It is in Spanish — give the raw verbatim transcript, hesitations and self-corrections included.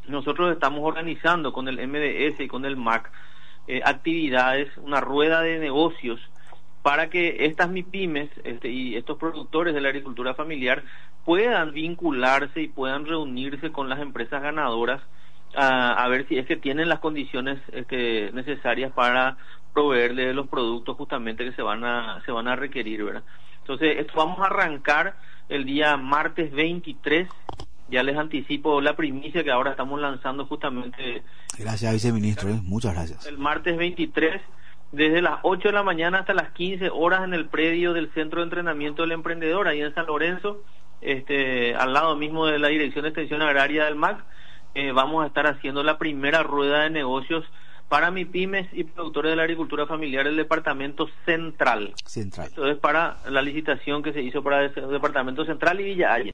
nosotros estamos organizando con el M D S y con el M A C eh, actividades, una rueda de negocios para que estas MIPYMES este, y estos productores de la agricultura familiar puedan vincularse y puedan reunirse con las empresas ganadoras a, a ver si es que tienen las condiciones este, necesarias para proveerle de los productos justamente que se van a se van a requerir, ¿verdad? Entonces, esto vamos a arrancar el día martes veintitrés. Ya les anticipo la primicia que ahora estamos lanzando justamente. Gracias, viceministro, ¿eh? Muchas gracias. El martes veintitrés, desde las ocho de la mañana hasta las quince horas en el predio del Centro de Entrenamiento del Emprendedor, ahí en San Lorenzo, este, al lado mismo de la Dirección de Extensión Agraria del M A C, eh, vamos a estar haciendo la primera rueda de negocios para MIPYMES y productores de la agricultura familiar del Departamento Central. Central. Esto es para la licitación que se hizo para el Departamento Central y Villa Allende.